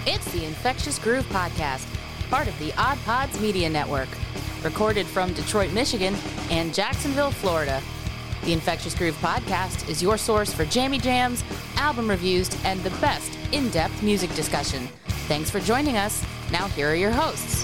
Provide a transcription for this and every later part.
It's the Infectious Groove Podcast, part of the Odd Pods Media Network. Recorded from Detroit, Michigan, and Jacksonville, Florida. The Infectious Groove Podcast is your source for jammy jams, album reviews, and the best in-depth music discussion. Thanks for joining us. Now here are your hosts.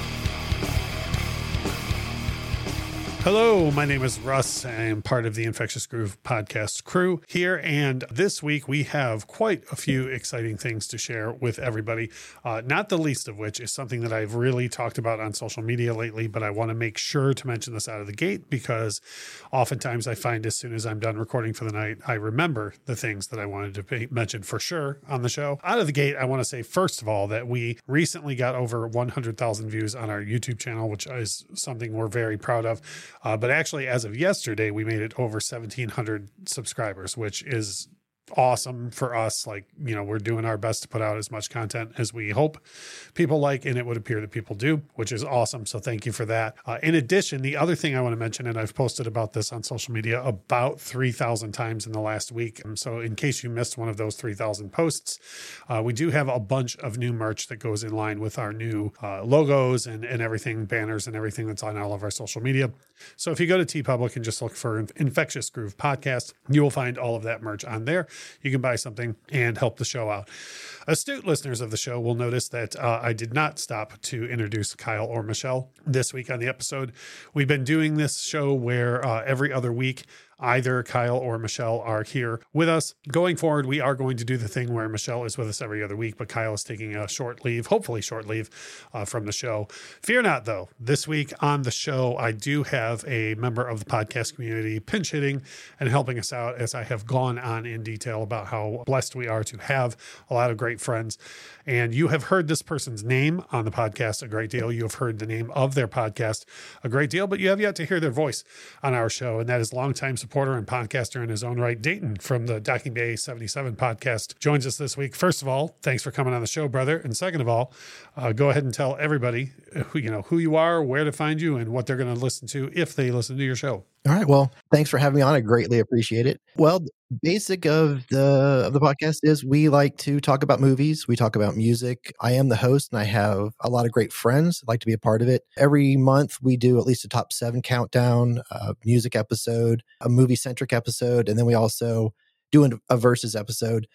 Hello, my name is Russ. I am part of the Infectious Groove podcast crew here. And this week we have quite a few exciting things to share with everybody. Not the least of which is something that I've really talked about on social media lately, but I want to make sure to mention this out of the gate because oftentimes I find as soon as I'm done recording for the night, I remember the things that I wanted to mention for sure on the show. Out of the gate, I want to say, first of all, that we recently got over 100,000 views on our YouTube channel, which is something we're very proud of. But actually, as of yesterday, we made it over 1,700 subscribers, which is awesome for us. Like, you know, we're doing our best to put out as much content as we hope people like, and it would appear that people do, which is awesome. So thank you for that. In addition, the other thing I want to mention, and I've posted about this on social media about 3,000 times in the last week. So in case you missed one of those 3,000 posts, we do have a bunch of new merch that goes in line with our new logos and everything, banners and everything that's on all of our social media. So if you go to TeePublic and just look for Infectious Groove Podcast, you will find all of that merch on there. You can buy something and help the show out. Astute listeners of the show will notice that I did not stop to introduce Kyle or Michelle this week on the episode. We've been doing this show where every other week, either Kyle or Michelle are here with us. Going forward, we are going to do the thing where Michelle is with us every other week, but Kyle is taking a short leave, hopefully short leave from the show. Fear not, though. This week on the show, I do have a member of the podcast community pinch hitting and helping us out as I have gone on in detail about how blessed we are to have a lot of great friends. And you have heard this person's name on the podcast a great deal. You have heard the name of their podcast a great deal, but you have yet to hear their voice on our show. And that is longtime supporter and podcaster in his own right, Dayton from the Docking Bay 77 podcast, joins us this week. First of all, thanks for coming on the show, brother. And second of all, go ahead and tell everybody who you are, where to find you, and what they're going to listen to if they listen to your show. All right. Well, thanks for having me on. I greatly appreciate it. Well, the basic of the podcast is we like to talk about movies. We talk about music. I am the host and I have a lot of great friends that like to be a part of it. Every month we do at least a top 7 countdown, a music episode, a movie centric episode, and then we also do a versus episode.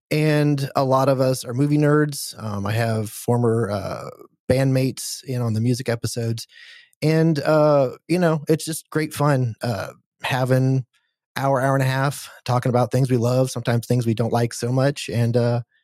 And a lot of us are movie nerds. I have former bandmates in on the music episodes. And, it's just great fun having hour and a half talking about things we love, sometimes things we don't like so much. And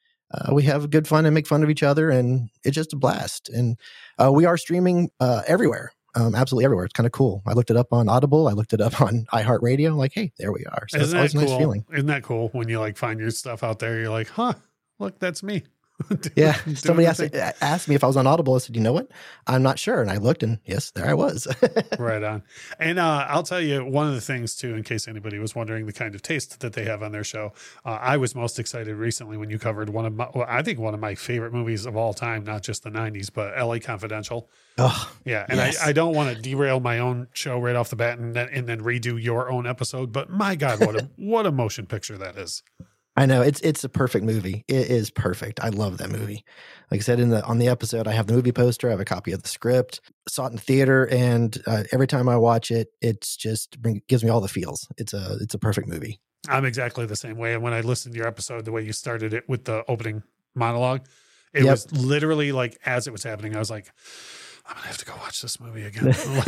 we have good fun and make fun of each other. And it's just a blast. And we are streaming everywhere, absolutely everywhere. It's kind of cool. I looked it up on Audible. I looked it up on iHeartRadio. I'm like, hey, there we are. So it's always a nice feeling. Isn't that cool when you find your stuff out there? You're like, look, that's me. Yeah. Somebody asked me if I was on Audible. I said, you know what? I'm not sure. And I looked and yes, there I was. Right on. And I'll tell you one of the things too, in case anybody was wondering the kind of taste that they have on their show. I was most excited recently when you covered one of my favorite movies of all time, not just the 90s, but LA Confidential. Oh, yeah. And yes. I don't want to derail my own show right off the bat and then redo your own episode, but my God, what a motion picture that is. I know it's a perfect movie. It is perfect. I love that movie. Like I said on the episode, I have the movie poster. I have a copy of the script. Saw it in theater, and every time I watch it, it's just gives me all the feels. It's a perfect movie. I'm exactly the same way. And when I listened to your episode, the way you started it with the opening monologue, it was literally like as it was happening, I was like, I'm going to have to go watch this movie again.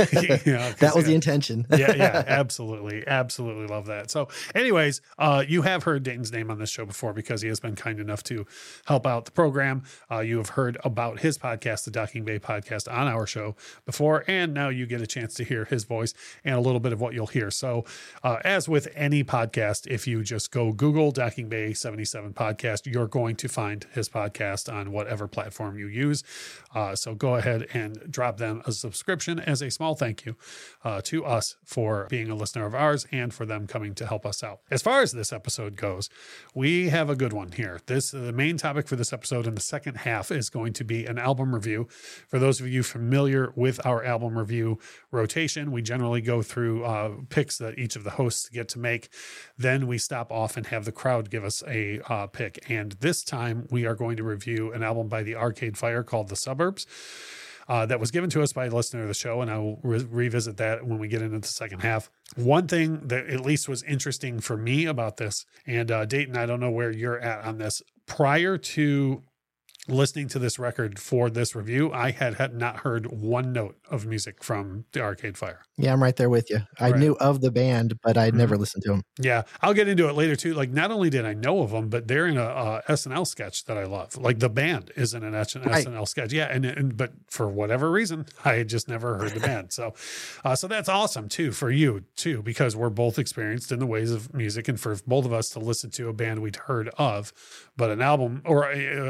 That was the intention. Yeah, absolutely. Absolutely love that. So anyways, you have heard Dayton's name on this show before because he has been kind enough to help out the program. You have heard about his podcast, the Docking Bay podcast, on our show before, and now you get a chance to hear his voice and a little bit of what you'll hear. So as with any podcast, if you just go Google Docking Bay 77 podcast, you're going to find his podcast on whatever platform you use. So go ahead and drop them a subscription as a small thank you to us for being a listener of ours and for them coming to help us out. As far as this episode goes, we have a good one here. The main topic for this episode in the second half is going to be an album review. For those of you familiar with our album review rotation, we generally go through picks that each of the hosts get to make. Then we stop off and have the crowd give us a pick. And this time we are going to review an album by the Arcade Fire called The Suburbs. That was given to us by a listener of the show, and I will revisit that when we get into the second half. One thing that at least was interesting for me about this, and Dayton, I don't know where you're at on this, prior to listening to this record for this review, I had not heard one note of music from the Arcade Fire. Yeah, I'm right there with you. I knew of the band, but I'd never listened to them. Yeah, I'll get into it later too. Like, not only did I know of them, but they're in a SNL sketch that I love. Like, the band is in an SNL sketch. Yeah, but for whatever reason, I had just never heard the band. So that's awesome too for you too, because we're both experienced in the ways of music, and for both of us to listen to a band we'd heard of, but an album or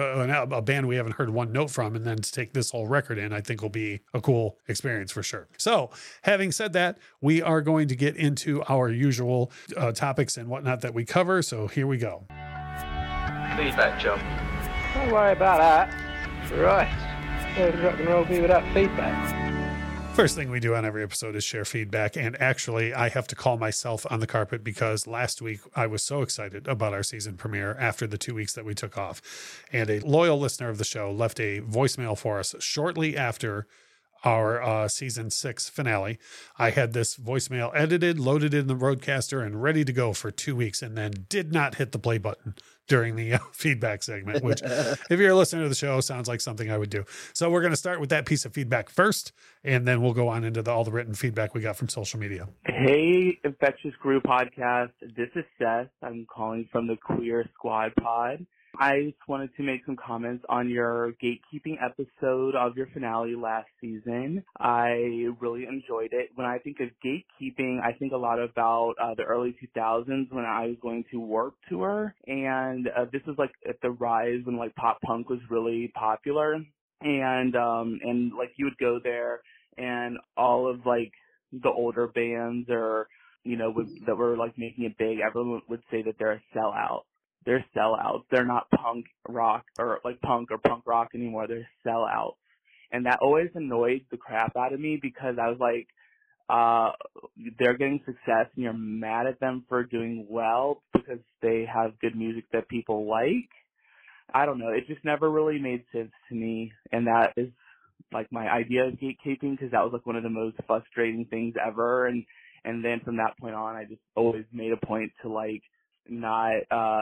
a band we haven't heard one note from, and then to take this whole record in, I think will be a cool experience for sure. So, having said that, we are going to get into our usual topics and whatnot that we cover. So here we go. Feedback, Joe. Don't worry about that. Right. There's rock and roll be without feedback. First thing we do on every episode is share feedback. And actually, I have to call myself on the carpet because last week I was so excited about our season premiere after the 2 weeks that we took off. And a loyal listener of the show left a voicemail for us shortly after our season 6 finale. I had this voicemail edited, loaded in the Rodecaster, and ready to go for 2 weeks, and then did not hit the play button during the feedback segment, which if you're a listener to the show, sounds like something I would do. So we're going to start with that piece of feedback first, and then we'll go on into all the written feedback we got from social media. Hey, Infectious Groove Podcast. This is Seth. I'm calling from the Queer Squad Pod. I just wanted to make some comments on your gatekeeping episode of your finale last season. I really enjoyed it. When I think of gatekeeping, I think a lot about the early 2000s when I was going to Warped Tour. And this was like at the rise when like pop punk was really popular. And like you would go there and all of like the older bands or, you know, that were like making it big, everyone would say that they're a sellout. They're sellouts. They're not punk rock or like punk or punk rock anymore. They're sellouts. And that always annoyed the crap out of me because I was like, they're getting success and you're mad at them for doing well because they have good music that people like. I don't know. It just never really made sense to me. And that is like my idea of gatekeeping because that was like one of the most frustrating things ever. And then from that point on, I just always made a point to like, not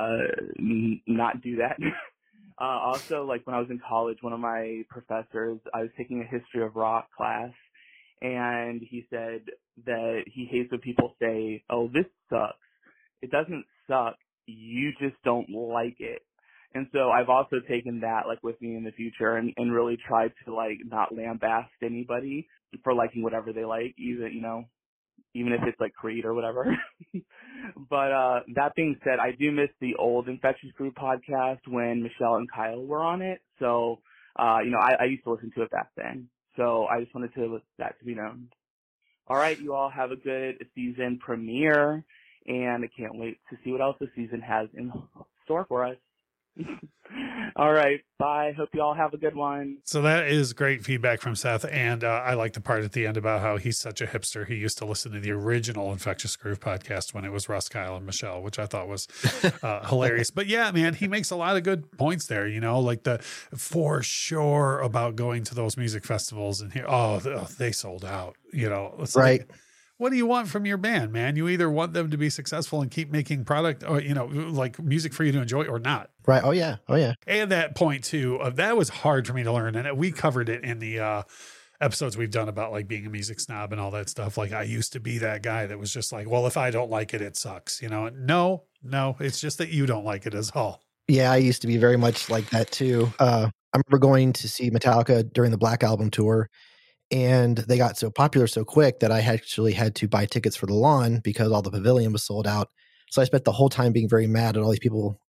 do that. Also, like when I was in college, one of my professors, I was taking a history of rock class, and he said that he hates when people say, "Oh, this sucks." It doesn't suck. You just don't like it. And so I've also taken that like with me in the future and really tried to like not lambaste anybody for liking whatever they like, even if it's like Creed or whatever. But that being said, I do miss the old Infectious Groove podcast when Michelle and Kyle were on it. So, I used to listen to it back then. So I just wanted that to be known. All right, you all have a good season premiere, and I can't wait to see what else the season has in store for us. All right, bye. Hope you all have a good one. So that is great feedback from Seth, and I like the part at the end about how he's such a hipster. He used to listen to the original Infectious Groove podcast when it was Russ, Kyle, and Michelle, which I thought was hilarious. But yeah, man, he makes a lot of good points there, like the for sure about going to those music festivals and here, they sold out, it's right. Like, what do you want from your band, man? You either want them to be successful and keep making product or, like music for you to enjoy or not. Right. Oh, yeah. And that point, too, that was hard for me to learn. And we covered it in the episodes we've done about like being a music snob and all that stuff. Like I used to be that guy that was just like, well, if I don't like it, it sucks. No, it's just that you don't like it as all. Yeah, I used to be very much like that, too. I remember going to see Metallica during the Black Album tour. And they got so popular so quick that I actually had to buy tickets for the lawn because all the pavilion was sold out. So I spent the whole time being very mad at all these people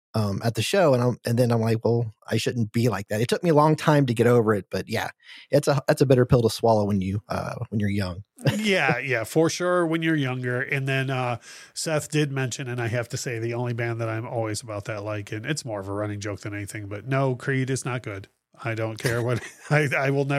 at the show, and then I'm like, well, I shouldn't be like that. It took me a long time to get over it, but yeah, that's a bitter pill to swallow when you're young. yeah, for sure when you're younger. And then Seth did mention, and I have to say, the only band that I'm always about that like, and it's more of a running joke than anything, but no, Creed is not good. I don't care what I will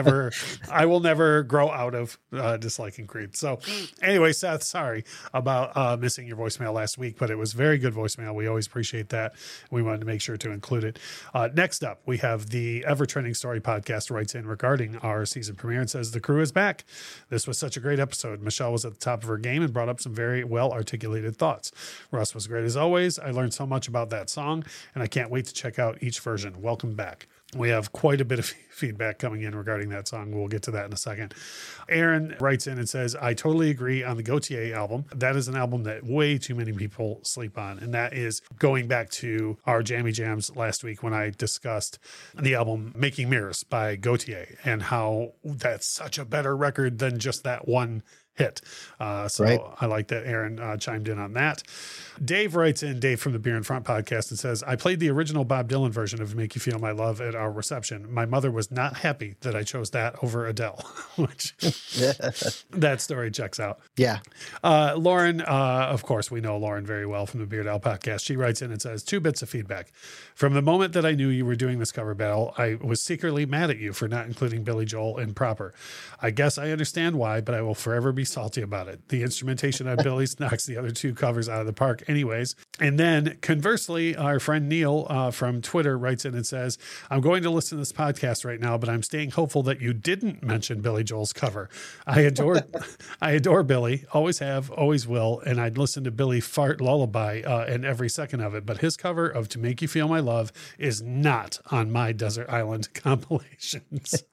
never grow out of disliking Creed. So anyway, Seth, sorry about missing your voicemail last week, but it was very good voicemail. We always appreciate that. We wanted to make sure to include it. Next up, we have the Ever Trending Story podcast writes in regarding our season premiere and says, the crew is back. This was such a great episode. Michelle was at the top of her game and brought up some very well articulated thoughts. Russ was great as always. I learned so much about that song, and I can't wait to check out each version. Welcome back. We have quite a bit of feedback coming in regarding that song. We'll get to that in a second. Aaron writes in and says, I totally agree on the Gautier album. That is an album that way too many people sleep on. And that is going back to our Jammy Jams last week when I discussed the album Making Mirrors by Gautier and how that's such a better record than just that one hit. So right. I like that Aaron chimed in on that. Dave writes in, Dave from the Beer in Front podcast, and says, I played the original Bob Dylan version of Make You Feel My Love at our reception. My mother was not happy that I chose that over Adele, which that story checks out. Yeah. Lauren, of course, we know Lauren very well from the Beard Owl podcast. She writes in and says, 2 bits of feedback. From the moment that I knew you were doing this cover battle, I was secretly mad at you for not including Billy Joel in Proper. I guess I understand why, but I will forever be salty about it. The instrumentation on Billy's knocks the other 2 covers out of the park anyways. And then conversely, our friend Neil from Twitter writes in and says, I'm going to listen to this podcast right now, but I'm staying hopeful that you didn't mention Billy Joel's cover. I adore Billy, always have, always will, and I'd listen to Billy fart lullaby in every second of it, but his cover of To Make You Feel My Love is not on my Desert Island compilations.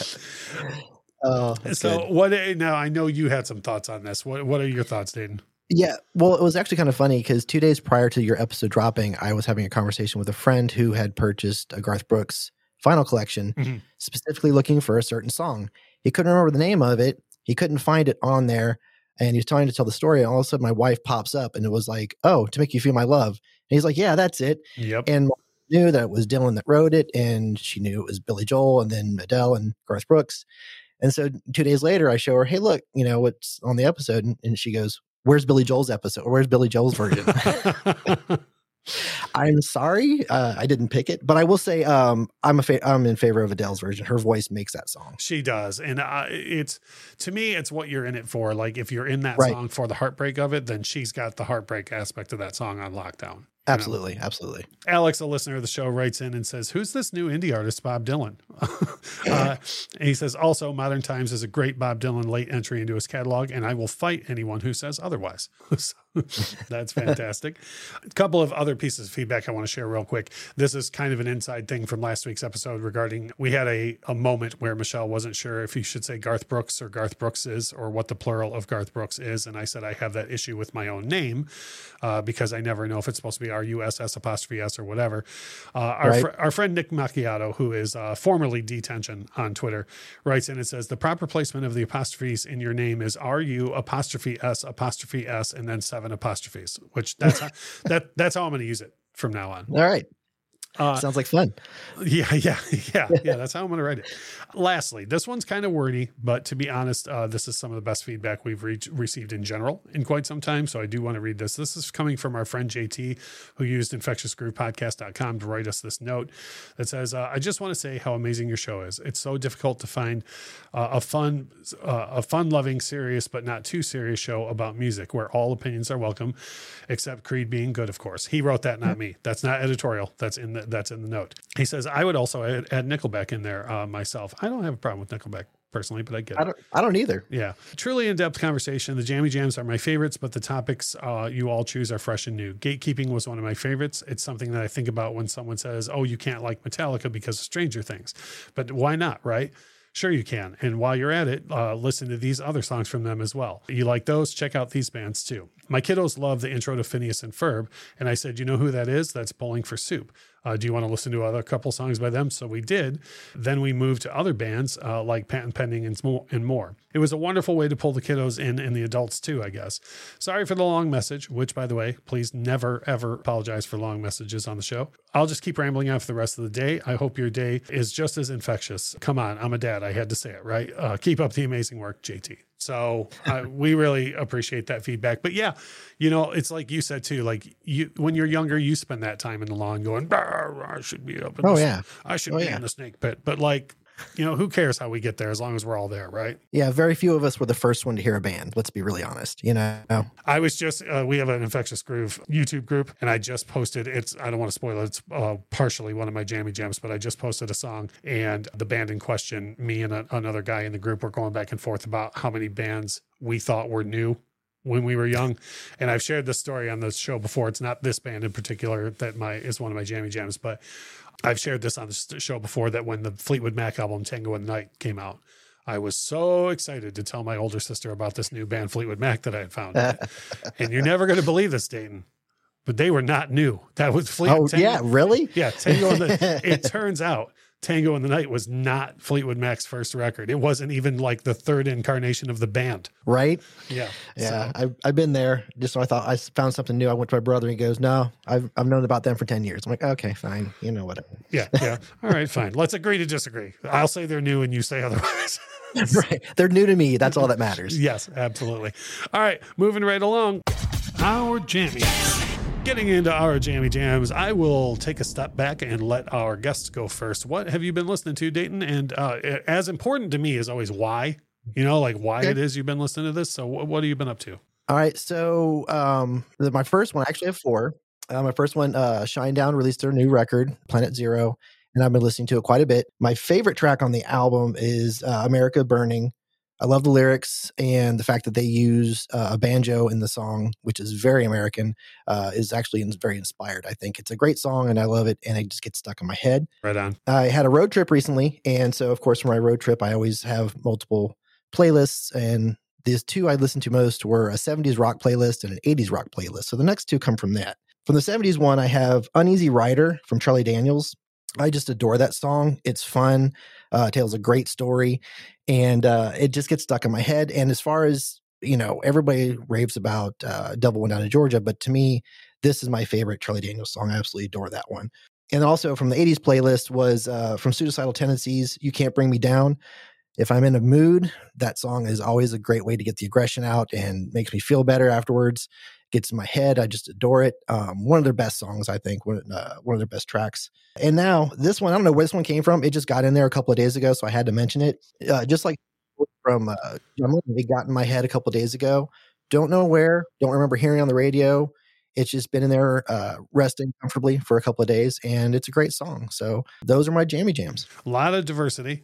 Oh, so good. What now? I know you had some thoughts on this. What are your thoughts, Dayton? Yeah, well, it was actually kind of funny because 2 days prior to your episode dropping, I was having a conversation with a friend who had purchased a Garth Brooks vinyl collection, specifically looking for a certain song. He couldn't remember the name of it. He couldn't find it on there, and he was trying to tell the story. And all of a sudden, my wife pops up, and it was like, "Oh, To Make You Feel My Love." And he's like, "Yeah, that's it." Yep. And knew that it was Dylan that wrote it, and she knew it was Billy Joel, and then Adele and Garth Brooks. And so 2 days later, I show her, "Hey, look, what's on the episode?" And she goes, "Where's Billy Joel's episode? Or where's Billy Joel's version?" I'm sorry, I didn't pick it, but I will say I'm in favor of Adele's version. Her voice makes that song. She does, and it's, to me, it's what you're in it for. Like if you're in that song for the heartbreak of it, then she's got the heartbreak aspect of that song on lockdown. Absolutely. Absolutely. Alex, a listener of the show, writes in and says, who's this new indie artist, Bob Dylan? And he says, also, Modern Times is a great Bob Dylan late entry into his catalog, and I will fight anyone who says otherwise. That's fantastic. A couple of other pieces of feedback I want to share real quick. This is kind of an inside thing from last week's episode regarding, we had a moment where Michelle wasn't sure if you should say Garth Brooks or Garth Brookses or what the plural of Garth Brooks is. And I said, I have that issue with my own name because I never know if it's supposed to be RUSS' or whatever. Our friend Nick Macchiato, who is formerly Detention on Twitter, writes in and says, the proper placement of the apostrophes in your name is RU''S''S and then 7 apostrophes, which that's how, that's how I'm going to use it from now on. All right. Sounds like fun. Yeah. That's how I'm going to write it. Lastly, this one's kind of wordy, but to be honest, this is some of the best feedback we've received in general in quite some time. So I do want to read this. This is coming from our friend JT, who used infectiousgroovepodcast.com to write us this note that says, I just want to say how amazing your show is. It's so difficult to find a fun loving, serious, but not too serious show about music where all opinions are welcome, except Creed being good, of course. He wrote that, not me. That's not editorial. That's in the note. He says, I would also add Nickelback in there myself. I don't have a problem with Nickelback personally, but I get it. I don't either. Yeah. Truly in-depth conversation. The Jammy Jams are my favorites, but the topics you all choose are fresh and new. Gatekeeping was one of my favorites. It's something that I think about when someone says, oh, you can't like Metallica because of Stranger Things. But why not, right? Sure you can. And while you're at it, listen to these other songs from them as well. You like those? Check out these bands too. My kiddos love the intro to Phineas and Ferb. And I said, you know who that is? That's Bowling for Soup. Do you want to listen to other couple songs by them? So we did. Then we moved to other bands like Patent Pending and more. It was a wonderful way to pull the kiddos in and the adults too, I guess. Sorry for the long message, which, by the way, please never, ever apologize for long messages on the show. I'll just keep rambling on for the rest of the day. I hope your day is just as infectious. Come on, I'm a dad. I had to say it, right? Keep up the amazing work, JT. So we really appreciate that feedback. But yeah, it's like you said too, like when you're younger, you spend that time in the lawn going, I should be up in I should be in the snake pit. But like, who cares how we get there as long as we're all there, right? Yeah, very few of us were the first one to hear a band. Let's be really honest, I was just, we have an Infectious Groove YouTube group, and I just posted, I don't want to spoil it, it's partially one of my Jammy Jams, but I just posted a song, and the band in question, me and another guy in the group were going back and forth about how many bands we thought were new when we were young. And I've shared this story on the show before. It's not this band in particular that is one of my Jammy Jams, but I've shared this on the show before, that when the Fleetwood Mac album Tango in the Night came out, I was so excited to tell my older sister about this new band Fleetwood Mac that I had found. And you're never going to believe this, Dayton, but they were not new. That was Fleetwood. Oh, yeah, really? Yeah, Tango in the It turns out Tango in the Night was not Fleetwood Mac's first record. It wasn't even like the third incarnation of the band. Right? Yeah. Yeah. So. I've been there. Just so I thought I found something new. I went to my brother and he goes, no, I've known about them for 10 years. I'm like, okay, fine. Whatever. Yeah. All right, fine. Let's agree to disagree. I'll say they're new and you say otherwise. Right. They're new to me. That's all that matters. Yes, absolutely. All right. Moving right along. Our jammies. Getting into our Jammy Jams, I will take a step back and let our guests go first. What have you been listening to, Dayton? And as important to me is always why, why it is you've been listening to this. So what have you been up to? All right. So my first one, I actually have four. My first one, Shinedown released their new record, Planet Zero, and I've been listening to it quite a bit. My favorite track on the album is America Burning. I love the lyrics, and the fact that they use a banjo in the song, which is very American, is actually very inspired. I think it's a great song, and I love it, and it just gets stuck in my head. Right on. I had a road trip recently, and so, of course, for my road trip, I always have multiple playlists, and these two I listened to most were a 70s rock playlist and an 80s rock playlist. So the next two come from that. From the 70s one, I have Uneasy Rider from Charlie Daniels. I just adore that song. It's fun. It tells a great story, and it just gets stuck in my head. And as far as, everybody raves about Devil Went Down to Georgia, but to me, this is my favorite Charlie Daniels song. I absolutely adore that one. And also from the 80s playlist was from Suicidal Tendencies, You Can't Bring Me Down. If I'm in a mood, that song is always a great way to get the aggression out and makes me feel better afterwards. Gets in my head. I just adore it. One of their best songs, I think, one of their best tracks. And now this one, I don't know where this one came from. It just got in there a couple of days ago, so I had to mention it. Just like from it got in my head a couple of days ago. Don't know where. Don't remember hearing it on the radio. It's just been in there resting comfortably for a couple of days, and it's a great song. So those are my Jammy Jams. A lot of diversity.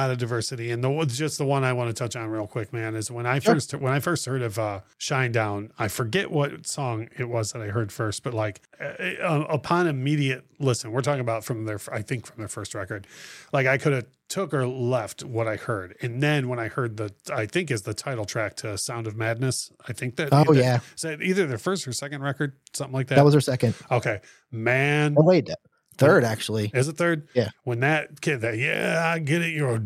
And just the one I want to touch on real quick, man, is when I first heard of Shinedown, I forget what song it was that I heard first, but like upon immediate listen, we're talking about from their first record, like I could have took or left what I heard. And then when I heard I think is the title track to Sound of Madness, I think that. Oh, yeah. So either their first or second record, something like that. That was their second. Okay, man. Oh, wait. Third, actually. Is it third? Yeah. When that kid, I get it. You're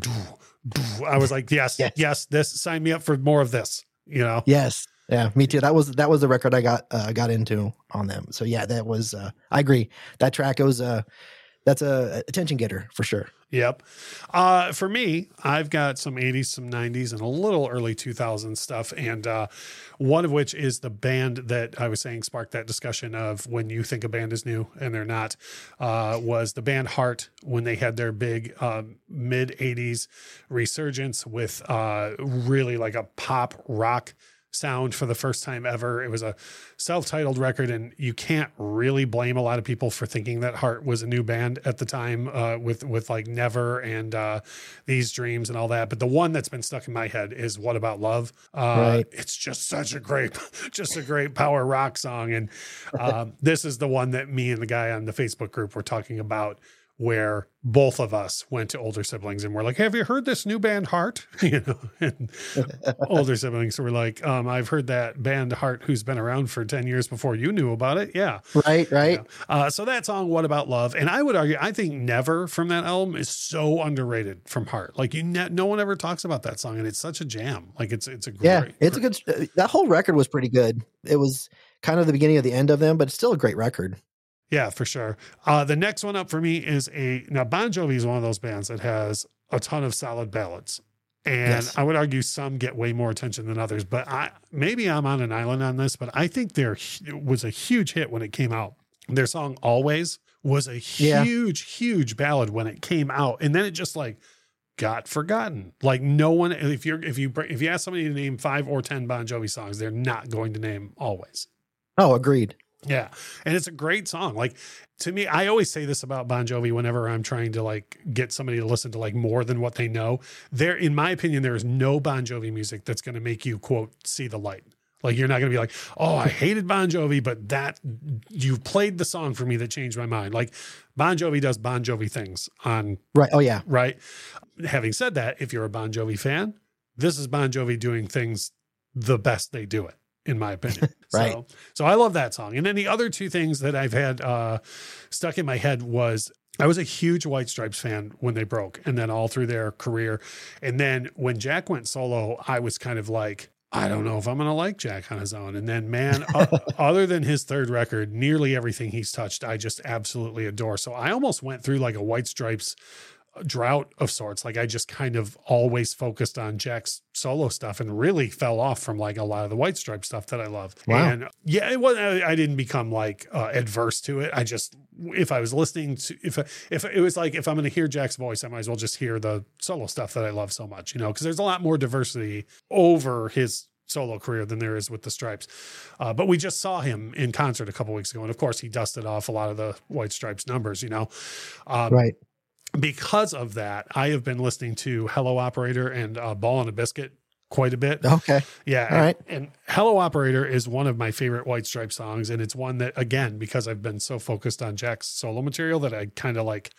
I was like, yes, this, sign me up for more of this, Yes. Yeah, me too. That was the record I got into on them. So yeah, that was, I agree. That track was, that's a attention getter for sure. Yep. For me, I've got some 80s, some 90s, and a little early 2000s stuff. And one of which is the band that I was saying sparked that discussion of when you think a band is new and they're not, was the band Heart when they had their big mid 80s resurgence with really like a pop rock sound for the first time ever. It was a self-titled record, and you can't really blame a lot of people for thinking that Heart was a new band at the time, with like Never and These Dreams and all that. But the one that's been stuck in my head is What About Love? Right. It's just such a great power rock song. And this is the one that me and the guy on the Facebook group were talking about where both of us went to older siblings and we're like, have you heard this new band Heart? And older siblings were like, I've heard that band Heart who's been around for 10 years before you knew about it. Yeah. Right. So that song, What About Love? And I would argue, I think Never from that album is so underrated from Heart. Like no one ever talks about that song, and it's such a jam. Like it's a great, it's a good, that whole record was pretty good. It was kind of the beginning of the end of them, but it's still a great record. Yeah, for sure. The next one up for me is now Bon Jovi is one of those bands that has a ton of solid ballads. And I would argue some get way more attention than others, but maybe I'm on an island on this, but I think it was a huge hit when it came out. Their song Always was a huge ballad when it came out. And then it just like got forgotten. Like no one, if you ask somebody to name 5 or 10 Bon Jovi songs, they're not going to name Always. Oh, agreed. Yeah. And it's a great song. Like to me, I always say this about Bon Jovi whenever I'm trying to like get somebody to listen to like more than what they know. In my opinion, there is no Bon Jovi music that's going to make you quote, see the light. Like you're not going to be like, oh, I hated Bon Jovi, but you played the song for me that changed my mind. Like Bon Jovi does Bon Jovi things on. Right. Oh yeah. Right. Having said that, if you're a Bon Jovi fan, this is Bon Jovi doing things the best they do it, in my opinion. Right. So I love that song. And then the other two things that I've had stuck in my head was I was a huge White Stripes fan when they broke and then all through their career. And then when Jack went solo, I was kind of like, I don't know if I'm going to like Jack on his own. And then, man, other than his third record, nearly everything he's touched, I just absolutely adore. So I almost went through like a White Stripes drought of sorts. Like I just kind of always focused on Jack's solo stuff and really fell off from like a lot of the White Stripes stuff that I love. Wow. And yeah, it was, I didn't become like adverse to it. I just, if I was listening to, if it was like, if I'm going to hear Jack's voice, I might as well just hear the solo stuff that I love so much, because there's a lot more diversity over his solo career than there is with the Stripes. But we just saw him in concert a couple weeks ago. And of course he dusted off a lot of the White Stripes numbers, right. Because of that, I have been listening to Hello Operator and Ball and a Biscuit quite a bit. Okay. Yeah. All right. And Hello Operator is one of my favorite White Stripes songs. And it's one that, again, because I've been so focused on Jack's solo material that I kind of like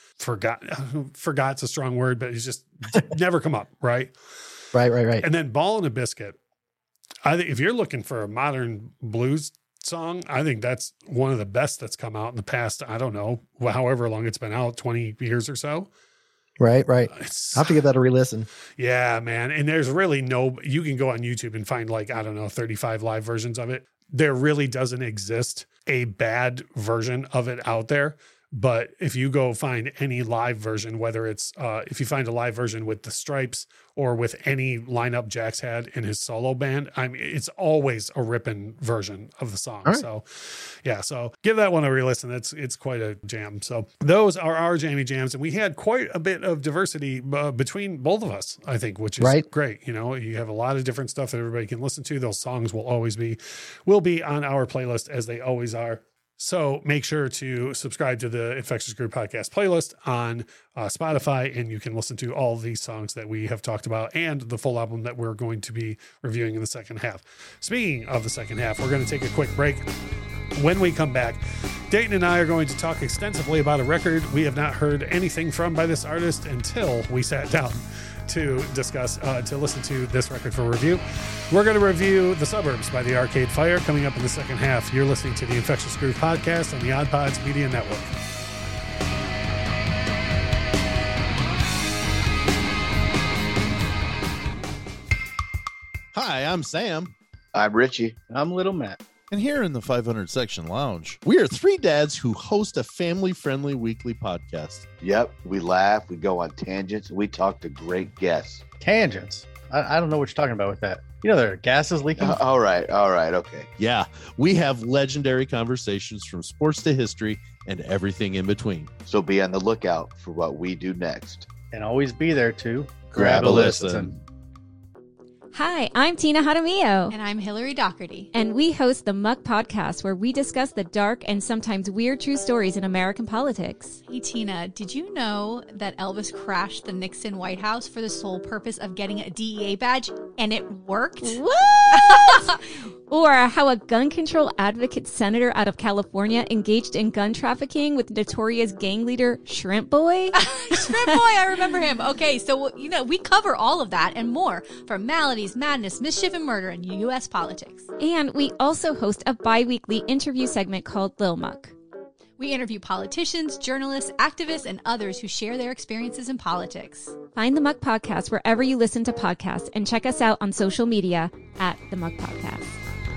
forgot's a strong word, but it's just never come up. Right. Right. And then Ball and a Biscuit. I think if you're looking for a modern blues song, I think that's one of the best that's come out in the past, I don't know, however long it's been out, 20 years or so. Right. I'll have to give that a re-listen. Yeah, man. And there's really you can go on YouTube and find like, I don't know, 35 live versions of it. There really doesn't exist a bad version of it out there. But if you go find any live version, whether it's if you find a live version with the Stripes or with any lineup Jack's had in his solo band, I mean, it's always a ripping version of the song. Right. So, yeah, so give that one a re-listen. It's quite a jam. So those are our jammy jams, and we had quite a bit of diversity between both of us, I think, which is great. You have a lot of different stuff that everybody can listen to. Those songs will be on our playlist as they always are. So make sure to subscribe to the Infectious Groove Podcast playlist on Spotify, and you can listen to all these songs that we have talked about and the full album that we're going to be reviewing in the second half. Speaking of the second half, we're going to take a quick break. When we come back, Dayton and I are going to talk extensively about a record we have not heard anything from by this artist until we sat down to discuss, to listen to this record for review. We're going to review The Suburbs by the Arcade Fire coming up in the second half. You're listening to the Infectious Groove Podcast on the Odd Pods Media Network. Hi, I'm Sam. I'm Richie. I'm Little Matt. And here in the 500 Section Lounge, we are three dads who host a family-friendly weekly podcast. Yep, we laugh, we go on tangents, and we talk to great guests. Tangents? I don't know what you're talking about with that. There are gases leaking? All right, okay. Yeah, we have legendary conversations from sports to history and everything in between. So be on the lookout for what we do next. And always be there to grab a listen. Hi, I'm Tina Jaramillo. And I'm Hillary Doherty. And we host the Muck Podcast, where we discuss the dark and sometimes weird true stories in American politics. Hey, Tina, did you know that Elvis crashed the Nixon White House for the sole purpose of getting a DEA badge? And it worked. What? Or how a gun control advocate senator out of California engaged in gun trafficking with notorious gang leader Shrimp Boy. Shrimp Boy, I remember him. Okay, so, we cover all of that and more from maladies, madness, mischief, and murder in U.S. politics. And we also host a bi-weekly interview segment called Lil Muck. We interview politicians, journalists, activists, and others who share their experiences in politics. Find the Muck Podcast wherever you listen to podcasts and check us out on social media at the Muck Podcast.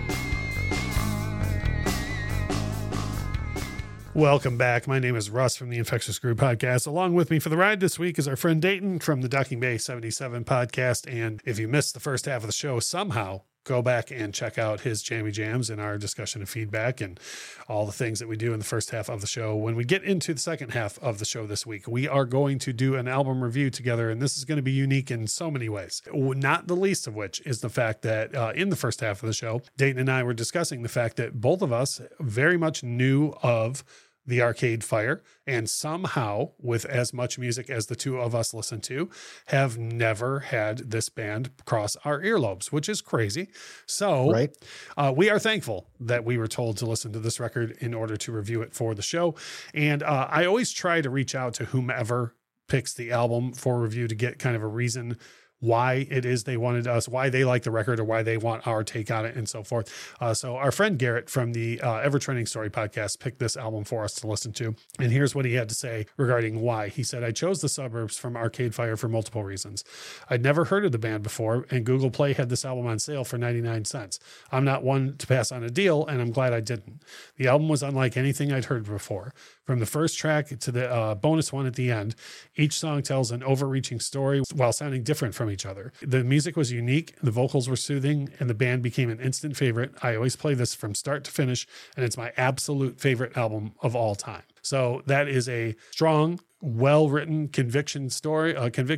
Welcome back. My name is Russ from the Infectious Groove Podcast. Along with me for the ride this week is our friend Dayton from the Docking Bay 77 Podcast. And if you missed the first half of the show somehow, go back and check out his Jammy Jams and our discussion and feedback and all the things that we do in the first half of the show. When we get into the second half of the show this week, we are going to do an album review together, and this is going to be unique in so many ways, not the least of which is the fact that in the first half of the show, Dayton and I were discussing the fact that both of us very much knew of the Arcade Fire, and somehow, with as much music as the two of us listen to, have never had this band cross our earlobes, which is crazy. So we are thankful that we were told to listen to this record in order to review it for the show. And I always try to reach out to whomever picks the album for review to get kind of a reason why it is they wanted us, why they like the record, or why they want our take on it, and so forth. So our friend Garrett from the Ever Trending Story podcast picked this album for us to listen to. And here's what he had to say regarding why. He said, I chose The Suburbs from Arcade Fire for multiple reasons. I'd never heard of the band before, and Google Play had this album on sale for 99 cents. I'm not one to pass on a deal, and I'm glad I didn't. The album was unlike anything I'd heard before. From the first track to the bonus one at the end, each song tells an overreaching story while sounding different from each other. The music was unique, the vocals were soothing, and the band became an instant favorite. I always play this from start to finish, and it's my absolute favorite album of all time. So that is a strong, well-written convicted story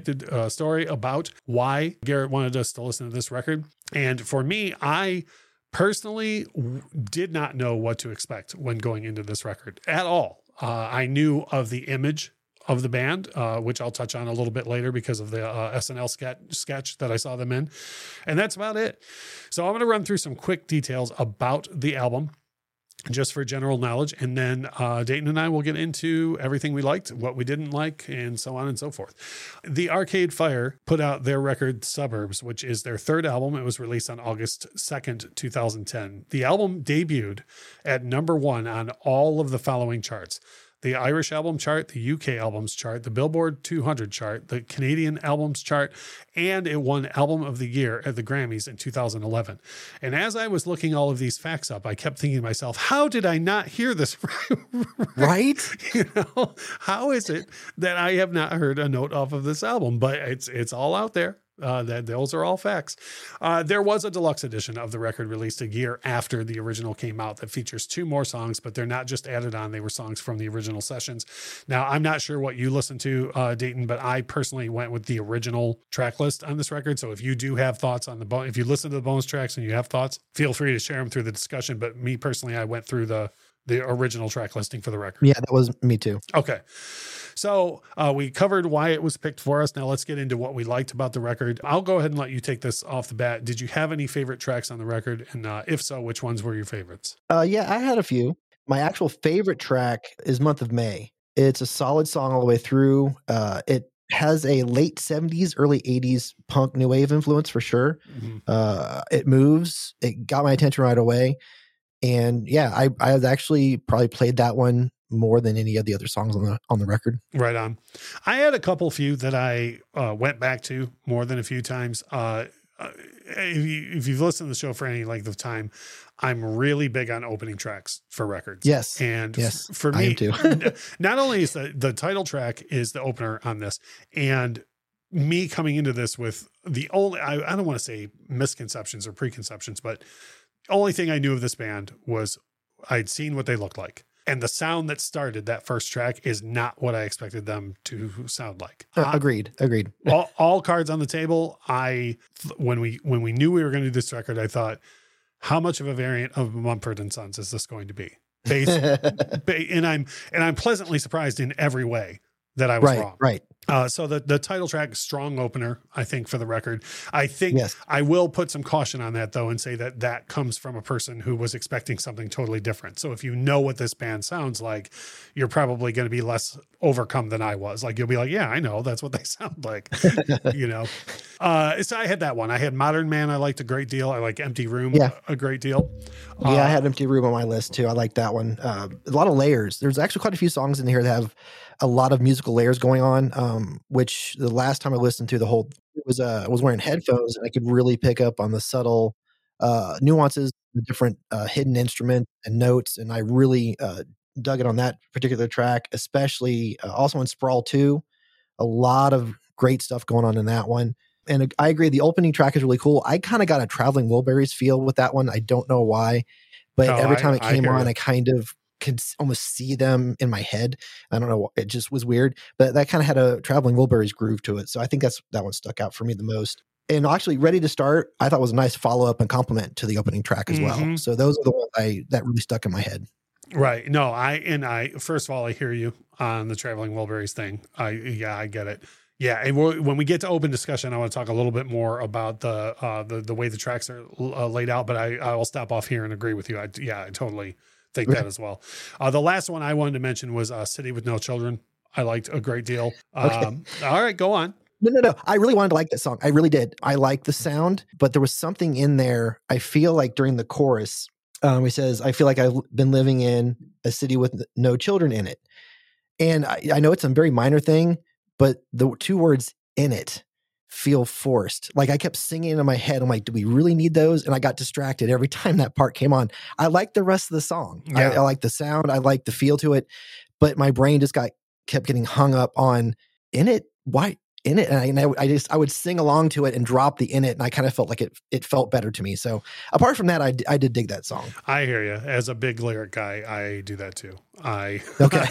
about why Garrett wanted us to listen to this record. And for me, I personally did not know what to expect when going into this record at all. I knew of the image of the band, which I'll touch on a little bit later because of the SNL sketch that I saw them in. And that's about it. So I'm going to run through some quick details about the album just for general knowledge. And then Dayton and I will get into everything we liked, what we didn't like, and so on and so forth. The Arcade Fire put out their record Suburbs, which is their third album. It was released on August 2nd, 2010. The album debuted at number 1 on all of the following charts: the Irish album chart, the UK albums chart, the Billboard 200 chart, the Canadian albums chart, and it won Album of the Year at the Grammys in 2011. And as I was looking all of these facts up, I kept thinking to myself, how did I not hear this? Right? How is it that I have not heard a note off of this album? But it's all out there. Those are all facts. There was a deluxe edition of the record released a year after the original came out that features 2 more songs, but they're not just added on. They were songs from the original sessions. Now, I'm not sure what you listened to, Dayton, but I personally went with the original track list on this record. So if you do have thoughts on if you listen to the bonus tracks and you have thoughts, feel free to share them through the discussion. But me personally, I went through the original track listing for the record. Yeah, that was me too. Okay. So we covered why it was picked for us. Now let's get into what we liked about the record. I'll go ahead and let you take this off the bat. Did you have any favorite tracks on the record? And if so, which ones were your favorites? Yeah, I had a few. My actual favorite track is Month of May. It's a solid song all the way through. It has a late 70s, early 80s punk new wave influence for sure. Mm-hmm. It moves. It got my attention right away. And yeah, I have actually probably played that one more than any of the other songs on the record. Right on. I had a few that I went back to more than a few times. If you've listened to the show for any length of time, I'm really big on opening tracks for records. Yes. And yes, for me, I am too. Not only is the title track is the opener on this, and me coming into this with the only, I don't want to say misconceptions or preconceptions, but only thing I knew of this band was I'd seen what they looked like. And the sound that started that first track is not what I expected them to sound like. Agreed. All cards on the table. When we knew we were going to do this record, I thought, how much of a variant of Mumford and Sons is this going to be? And I'm pleasantly surprised in every way that I was wrong. Right. So the title track, strong opener, I think, for the record. I think Yes. I will put some caution on that, though, and say that that comes from a person who was expecting something totally different. So if you know what this band sounds like, you're probably going to be less overcome than I was. Like, you'll be like, yeah, I know. That's what they sound like, you know? So I had that one. I had Modern Man. I liked a great deal. I like Empty Room a great deal. Yeah, I had Empty Room on my list too. I like that one. A lot of layers. There's actually quite a few songs in here that have a lot of musical layers going on, which the last time I listened to the whole was I was wearing headphones and I could really pick up on the subtle nuances, the different hidden instruments and notes. And I really dug it on that particular track, especially also in Sprawl 2. A lot of great stuff going on in that one. And I agree, the opening track is really cool. I kind of got a Traveling Wilburys feel with that one. I don't know why, but every time it came on, I kind of could almost see them in my head. I don't know. It just was weird, but that kind of had a Traveling Wilburys groove to it. So I think that one stuck out for me the most. And actually, Ready to Start, I thought was a nice follow-up and compliment to the opening track as well. So those are the ones that really stuck in my head. Right. No, I first of all, I hear you on the Traveling Wilburys thing. I get it. Yeah, and when we get to open discussion, I want to talk a little bit more about the way the tracks are laid out. But I will stop off here and agree with you. I totally think that as well. The last one I wanted to mention was City with No Children. I liked a great deal. All right, go on. No. I really wanted to like that song. I really did. I liked the sound, but there was something in there. I feel like during the chorus, he says, "I feel like I've been living in a city with no children in it," and I know it's a very minor thing. But the two words "in it" feel forced. Like I kept singing in my head. I'm like, do we really need those? And I got distracted every time that part came on. I liked the rest of the song. Yeah. I like the sound. I like the feel to it. But my brain just kept getting hung up on "in it." Why "in it"? And I would sing along to it and drop the "in it." And I kind of felt like it felt better to me. So apart from that, I did dig that song. I hear you. As a big lyric guy, I do that too. I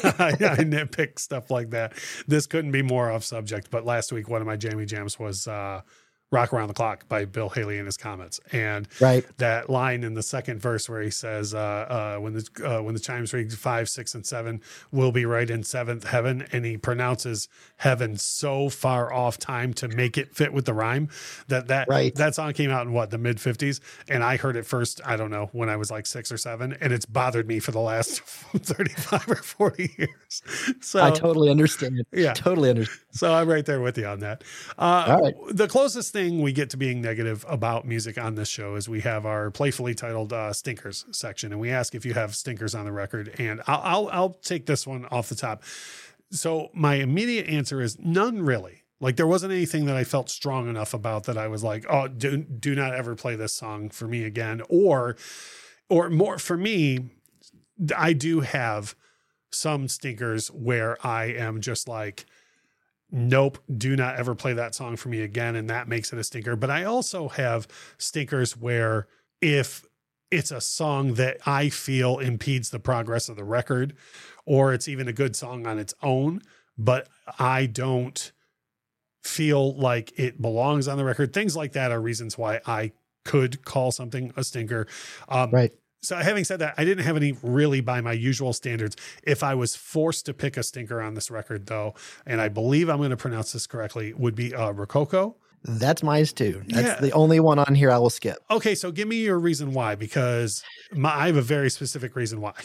nitpick stuff like that. This couldn't be more off subject, but last week one of my jammy jams was Rock Around the Clock by Bill Haley and his Comets. And that line in the second verse where he says, when the chimes ring 5, 6, and 7, we'll be right in seventh heaven. And he pronounces heaven so far off time to make it fit with the rhyme that song came out in the mid 50s. And I heard it first, I don't know, when I was like 6 or 7, and it's bothered me for the last 35 or 40 years. So I totally understand. Yeah. Totally understand. So I'm right there with you on that. All right. The closest thing we get to being negative about music on this show is we have our playfully titled stinkers section, and we ask if you have stinkers on the record. And I'll take this one off the top. So my immediate answer is none, really. Like there wasn't anything that I felt strong enough about that I was like, oh, do not ever play this song for me again. Or more for me, I do have some stinkers where I am just like, nope, do not ever play that song for me again. And that makes it a stinker. But I also have stinkers where if it's a song that I feel impedes the progress of the record, or it's even a good song on its own, but I don't feel like it belongs on the record, things like that are reasons why I could call something a stinker. Right. So having said that, I didn't have any really by my usual standards. If I was forced to pick a stinker on this record, though, and I believe I'm going to pronounce this correctly, would be Rococo. That's mine too. That's the only one on here I will skip. Okay, so give me your reason why, because I have a very specific reason why.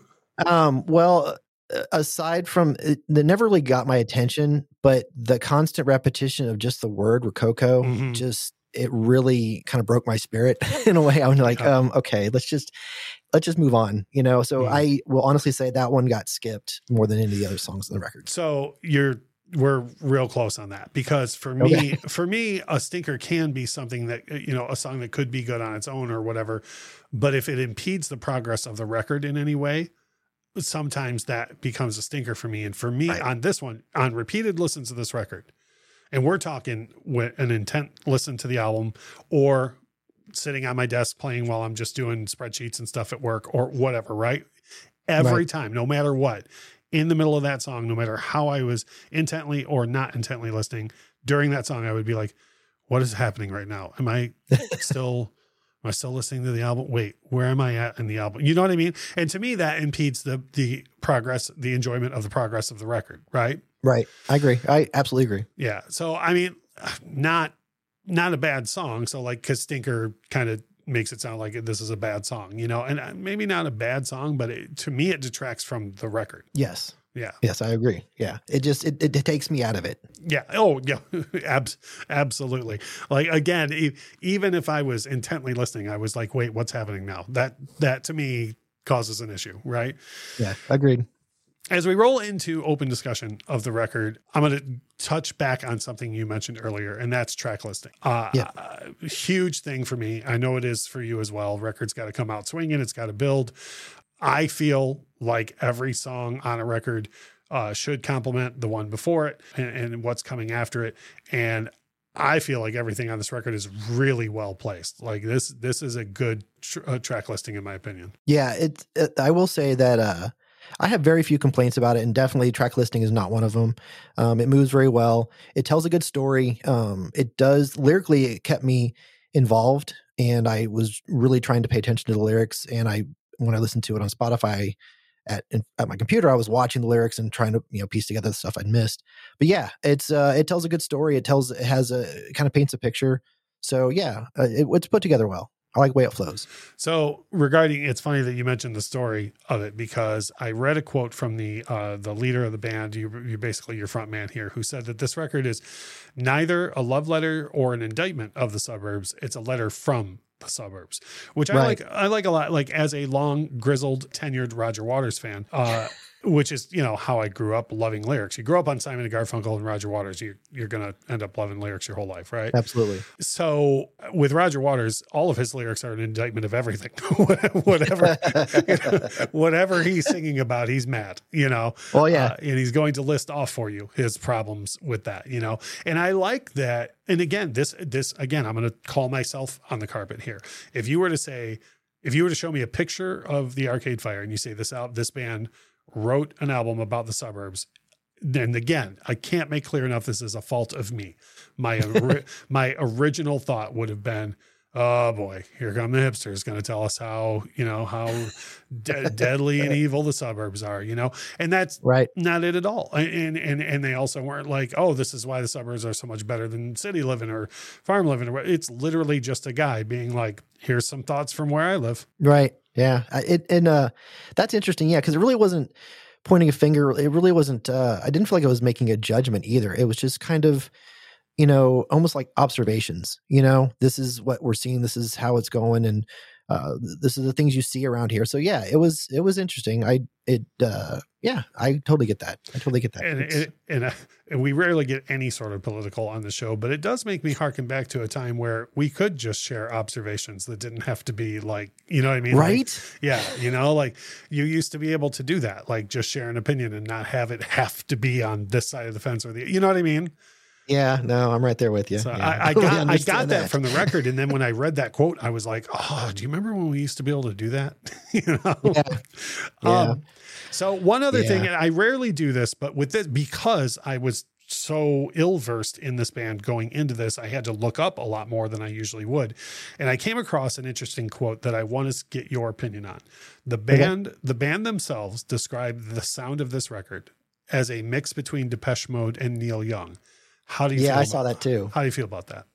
Well, aside from it never really got my attention, but the constant repetition of just the word Rococo it really kind of broke my spirit in a way. I was like, okay, let's just move on, you know? So I will honestly say that one got skipped more than any of the other songs on the record. So we're real close on that, because for me, a stinker can be something that, you know, a song that could be good on its own or whatever. But if it impedes the progress of the record in any way, sometimes that becomes a stinker for me. And for me on this one, on repeated listens to this record, and we're talking with an intent listen to the album or sitting on my desk playing while I'm just doing spreadsheets and stuff at work or whatever, right? Every time, no matter what, in the middle of that song, no matter how I was intently or not intently listening during that song, I would be like, what is happening right now? Am I still listening to the album? Wait, where am I at in the album? You know what I mean? And to me, that impedes the progress, the enjoyment of the progress of the record, right? Right. I agree. I absolutely agree. Yeah. So, I mean, not a bad song. So like, cause Stinker kind of makes it sound like this is a bad song, you know, and maybe not a bad song, but to me, it detracts from the record. Yes. Yeah. Yes, I agree. Yeah. It just, it takes me out of it. Yeah. Oh, yeah. Absolutely. Like, again, even if I was intently listening, I was like, wait, what's happening now? That to me causes an issue, right? Yeah. Agreed. As we roll into open discussion of the record, I'm going to touch back on something you mentioned earlier, and that's track listing. Huge thing for me. I know it is for you as well. Record's got to come out swinging. It's got to build. I feel like every song on a record should complement the one before it and what's coming after it. And I feel like everything on this record is really well placed. Like this is a good track listing, in my opinion. Yeah. I will say that, I have very few complaints about it, and definitely track listing is not one of them. It moves very well. It tells a good story. It does lyrically, it kept me involved, and I was really trying to pay attention to the lyrics. And when I listened to it on Spotify at my computer, I was watching the lyrics and trying to, piece together the stuff I'd missed. But yeah, it tells a good story. It kind of paints a picture. So yeah, it's put together well. I like the way it flows. So it's funny that you mentioned the story of it, because I read a quote from the leader of the band. You're basically your front man here, who said that this record is neither a love letter or an indictment of the suburbs. It's a letter from the suburbs, which I like a lot. Like, as a long grizzled tenured Roger Waters fan, which is, how I grew up loving lyrics. You grow up on Simon and Garfunkel and Roger Waters, you're going to end up loving lyrics your whole life, right? Absolutely. So with Roger Waters, all of his lyrics are an indictment of everything. Whatever he's singing about, he's mad, Well, yeah. And he's going to list off for you his problems with that, and I like that. And again, this again, I'm going to call myself on the carpet here. If you were to show me a picture of the Arcade Fire and you say this band wrote an album about the suburbs, then again, I can't make clear enough this is a fault of me. My original thought would have been, oh boy, here come the hipsters going to tell us how deadly and evil the suburbs are, and that's right. Not it at all. And they also weren't like, oh, this is why the suburbs are so much better than city living or farm living. It's literally just a guy being like, here's some thoughts from where I live. Right. Yeah. That's interesting. Yeah. Cause it really wasn't pointing a finger. It really wasn't, I didn't feel like I was making a judgment either. It was just kind of, almost like observations, this is what we're seeing. This is how it's going. And, this is the things you see around here. So yeah, it was interesting. I totally get that. And we rarely get any sort of political on the show, but it does make me harken back to a time where we could just share observations that didn't have to be like, you know what I mean? Right. Like, yeah. Like you used to be able to do that, like just share an opinion and not have it have to be on this side of the fence or you know what I mean? Yeah, no, I'm right there with you. So yeah, I got that from the record. And then when I read that quote, I was like, oh, do you remember when we used to be able to do that? Yeah. So one other thing, and I rarely do this, but with this, because I was so ill-versed in this band going into this, I had to look up a lot more than I usually would. And I came across an interesting quote that I want to get your opinion on. The band themselves described the sound of this record as a mix between Depeche Mode and Neil Young. How do you feel? I saw that too. How do you feel about that?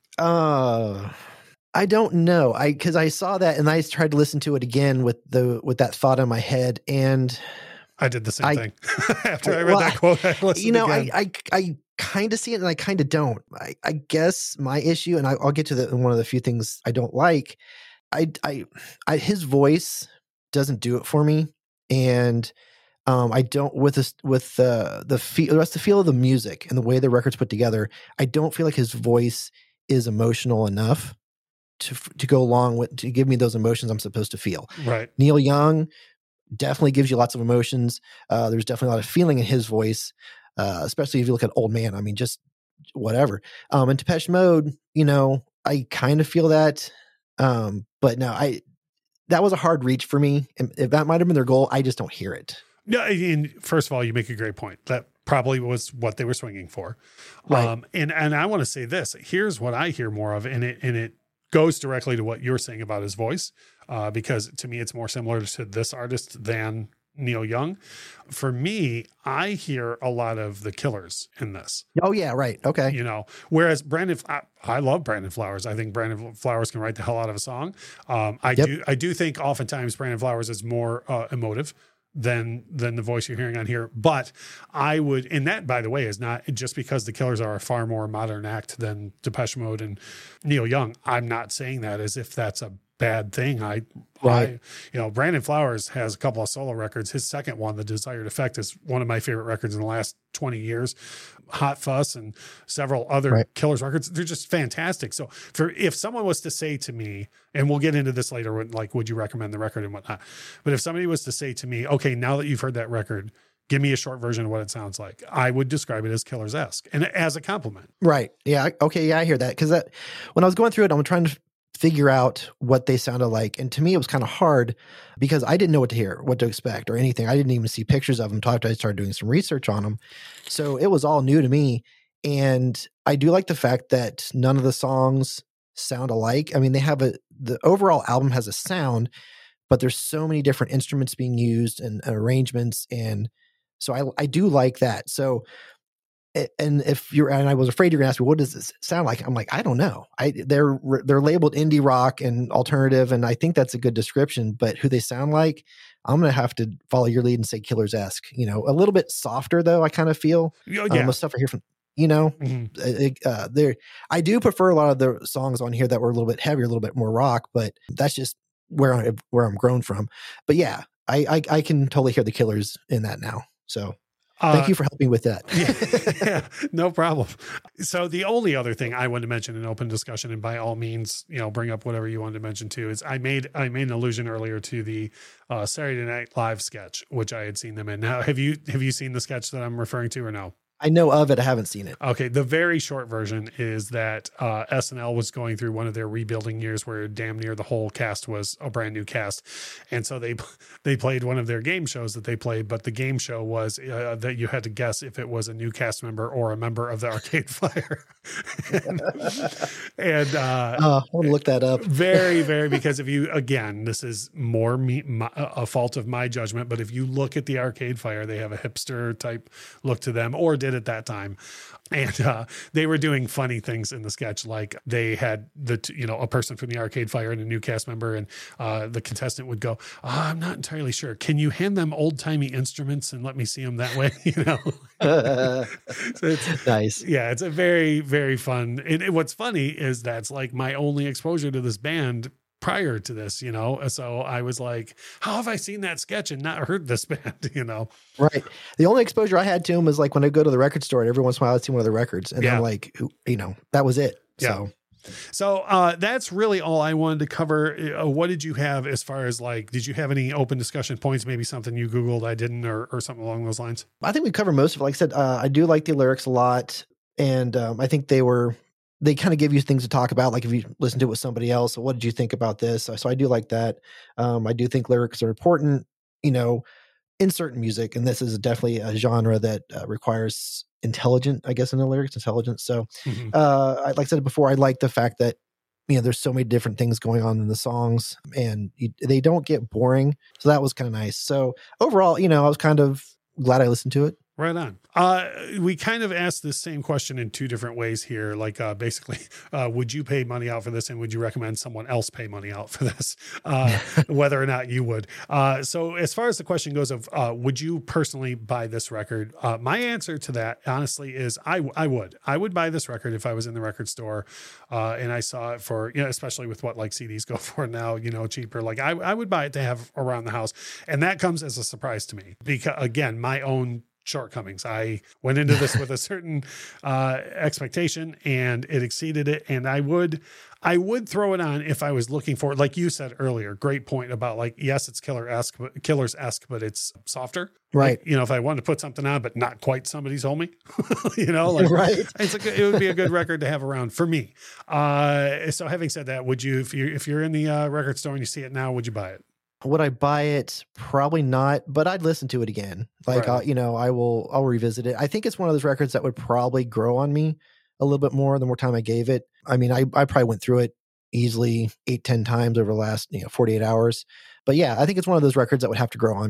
I don't know. Cause I saw that and I tried to listen to it again with that thought in my head. And I did the same thing. After I read that quote, I listened again. I kind of see it and I kind of don't. I guess my issue, and I'll get to one of the few things I don't like. His voice doesn't do it for me. And, I don't with the feel of the music and the way the record's put together. I don't feel like his voice is emotional enough to go along with, to give me those emotions I'm supposed to feel. Right. Neil Young definitely gives you lots of emotions. There's definitely a lot of feeling in his voice, especially if you look at Old Man. I mean, just whatever. And Depeche Mode, I kind of feel that. But no, that was a hard reach for me. And if that might've been their goal, I just don't hear it. No, and first of all, you make a great point. That probably was what they were swinging for. Right. And I want to say this. Here's what I hear more of, and it goes directly to what you're saying about his voice, because to me, it's more similar to this artist than Neil Young. For me, I hear a lot of the Killers in this. Oh yeah, right. Okay. You know, whereas I love Brandon Flowers. I think Brandon Flowers can write the hell out of a song. I do think oftentimes Brandon Flowers is more emotive than the voice you're hearing on here. But I would, and that, by the way, is not just because the Killers are a far more modern act than Depeche Mode and Neil Young. I'm not saying that as if that's a bad thing. Brandon Flowers has a couple of solo records. His second one, The Desired Effect, is one of my favorite records in the last 20 years. Hot Fuss and several other Killers records, they're just fantastic. So if someone was to say to me, and we'll get into this later, like, would you recommend the record and whatnot? But if somebody was to say to me, okay, now that you've heard that record, give me a short version of what it sounds like, I would describe it as Killers-esque and as a compliment. Right. Yeah. Okay. Yeah, I hear that. Because when I was going through it, I'm trying to figure out what they sounded like. And to me, it was kind of hard because I didn't know what to hear, what to expect or anything. I didn't even see pictures of them until after I started doing some research on them. So it was all new to me. And I do like the fact that none of the songs sound alike. I mean, the overall album has a sound, but there's so many different instruments being used and arrangements. And so I do like that. So, and I was afraid you're gonna ask me, what does this sound like? I'm like, I don't know. They're labeled indie rock and alternative, and I think that's a good description. But who they sound like, I'm gonna have to follow your lead and say Killers-esque. You know, a little bit softer though. I kind of feel the stuff I hear from. You know, I do prefer a lot of the songs on here that were a little bit heavier, a little bit more rock, but that's just where I'm grown from. But yeah, I can totally hear the Killers in that now. So. Thank you for helping with that. Yeah, no problem. So the only other thing I wanted to mention in open discussion, and by all means, bring up whatever you wanted to mention too, is I made an allusion earlier to the Saturday Night Live sketch, which I had seen them in. Now, have you seen the sketch that I'm referring to or no? I know of it. I haven't seen it. Okay. The very short version is that SNL was going through one of their rebuilding years where damn near the whole cast was a brand new cast. And so they played one of their game shows that they played, but the game show was that you had to guess if it was a new cast member or a member of the Arcade Fire. and I'll look that up. Very, very, because this is more a fault of my judgment, but if you look at the Arcade Fire, they have a hipster type look to them, or did at that time. And they were doing funny things in the sketch. Like they had a person from the Arcade Fire and a new cast member. And the contestant would go, I'm not entirely sure. Can you hand them old timey instruments and let me see them that way? So it's nice. Yeah. It's a very, very fun. And what's funny is that's like my only exposure to this band prior to this, so I was like, how have I seen that sketch and not heard this band, Right. The only exposure I had to him was like when I go to the record store and every once in a while I'd see one of the records and I'm like, that was it. So that's really all I wanted to cover. What did you have as far as did you have any open discussion points, maybe something you Googled I didn't, or something along those lines? I think we covered most of it. Like I said, I do like the lyrics a lot. And I think they kind of give you things to talk about. Like if you listen to it with somebody else, what did you think about this? So I do like that. I do think lyrics are important, in certain music. And this is definitely a genre that requires intelligence. So like I said before, I like the fact that, there's so many different things going on in the songs and they don't get boring. So that was kind of nice. So overall, I was kind of glad I listened to it. Right on. We kind of asked this same question in two different ways here. Like, basically, would you pay money out for this? And would you recommend someone else pay money out for this? Whether or not you would. So as far as the question goes of, would you personally buy this record? My answer to that, honestly, is I would buy this record if I was in the record store, and I saw it for, especially with what CDs go for now, cheaper. Like I would buy it to have around the house. And that comes as a surprise to me because, again, my own shortcomings. I went into this with a certain expectation and it exceeded it. And I would throw it on if I was looking for, like you said earlier, great point about yes, it's Killers-esque, but it's softer. Right. If I wanted to put something on, but not quite Somebody Told Me, right. It would be a good record to have around for me. So having said that, would you, if you're in the record store and you see it now, would you buy it? Would I buy it? Probably not, but I'd listen to it again. Right. I'll revisit it. I think it's one of those records that would probably grow on me a little bit more the more time I gave it. I mean, I probably went through it easily 8-10 times over the last 48 hours. But yeah, I think it's one of those records that would have to grow on me.